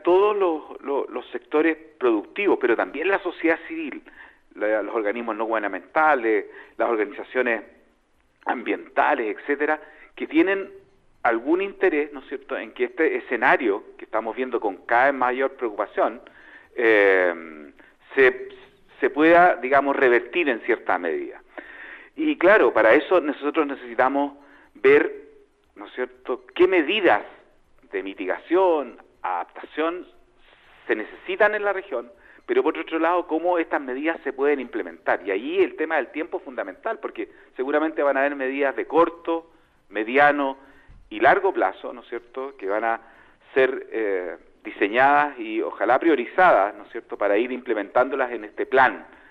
todos los sectores productivos, pero también la sociedad civil, los organismos no gubernamentales, las organizaciones ambientales, etcétera, que tienen algún interés, ¿no es cierto?, en que este escenario que estamos viendo con cada vez mayor preocupación se pueda, digamos, revertir en cierta medida. Y claro, para eso nosotros necesitamos ver, ¿no es cierto?, qué medidas de mitigación, adaptación se necesitan en la región, pero por otro lado, cómo estas medidas se pueden implementar. Y ahí el tema del tiempo es fundamental, porque seguramente van a haber medidas de corto, mediano y largo plazo, ¿no es cierto?, que van a ser diseñadas y ojalá priorizadas, ¿no es cierto?, para ir implementándolas en este plan